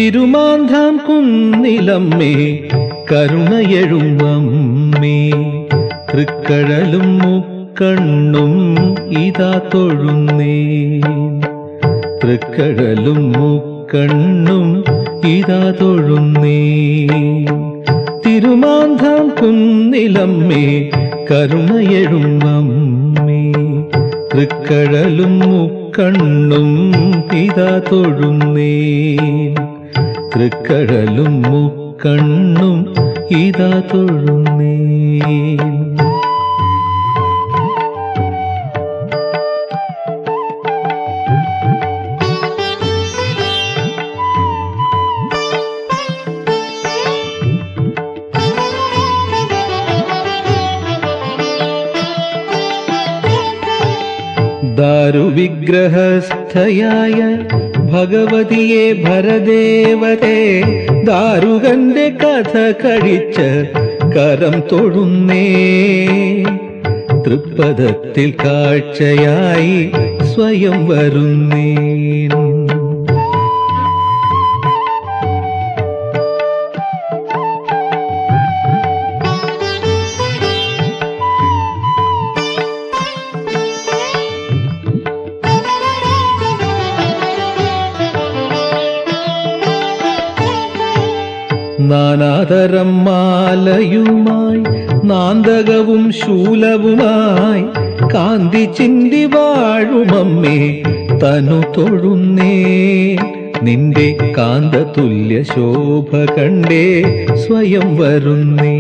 തിരുമാന്ധാം കുന്നിലമ്മേ കരുണയെഴുമമ്മേ തൃക്കഴലും മുക്കണ്ണും ഇതാ തൊഴുന്നേ തൃക്കഴലും മുക്കണ്ണും ഇതാ തൊഴുന്നേ തിരുമാന്ധാം കുന്നിലമ്മേ കരുണയെഴുമമ്മേ തൃക്കഴലും മുക്കണ്ണും ഇതാ തൊഴുന്നേ തൃക്കഴലും മുക്കണ്ണും ഇതാ തൊഴുന്നേ ദാരുവിഗ്രഹസ്ഥയായ ഭഗവതിയെ ഭരദേവതേ ദാരുകന്റെ കഥ കഴിച്ച് കരം തൊഴുന്നേ തൃപ്പദത്തിൽ കാഴ്ചയായി സ്വയം വരുന്നേ നാനാതരം മാലയുമായി നാന്തകവും ശൂലവുമായി കാന്തി ചിന്തി വാഴുമമ്മേ തനു തൊഴുന്നേ നിന്റെ കാന്തതുല്യ ശോഭ കണ്ടേ സ്വയം വരുന്നേ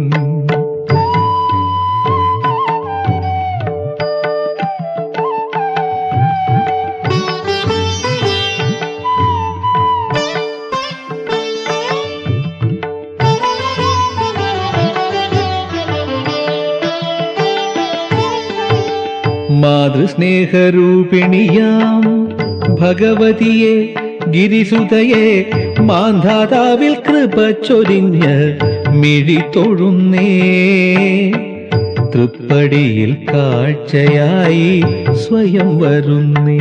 മാതൃസ്നേഹരൂപിണിയാം ഭഗവതിയെ ഗിരിസുതയെ മാന്ധാതാവിൽ കൃപ ചൊരിഞ്ഞ് മിഴി തൊഴുന്നേ തൃപ്പടിയിൽ കാഴ്ചയായി സ്വയം വരുന്നേ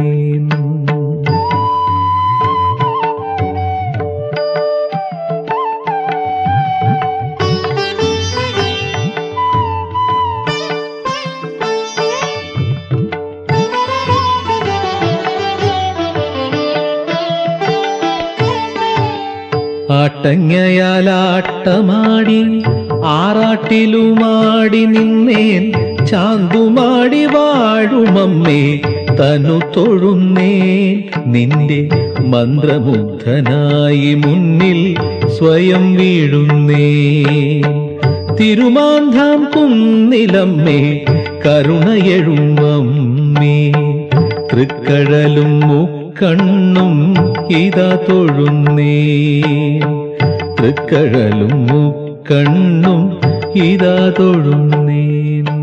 ആട്ടങ്ങയാലാട്ടമാടി ആറാട്ടിലുമാടി നിന്നേൻ ചാന്തുമാടി വാഴുമമ്മേ തനു തൊഴുന്നേ നിന്റെ മന്ത്രമുഗ്ധനായി മുന്നിൽ സ്വയം വീഴുന്നേ തിരുമാന്ധാം കുന്നിലമ്മേ കരുണയെഴുമമ്മേ തൃക്കഴലും മുക്കണ്ണും ഇതാ തൊഴുന്നേ തൃക്കഴലും മുക്കണ്ണും ഇതാ തൊഴുന്നേ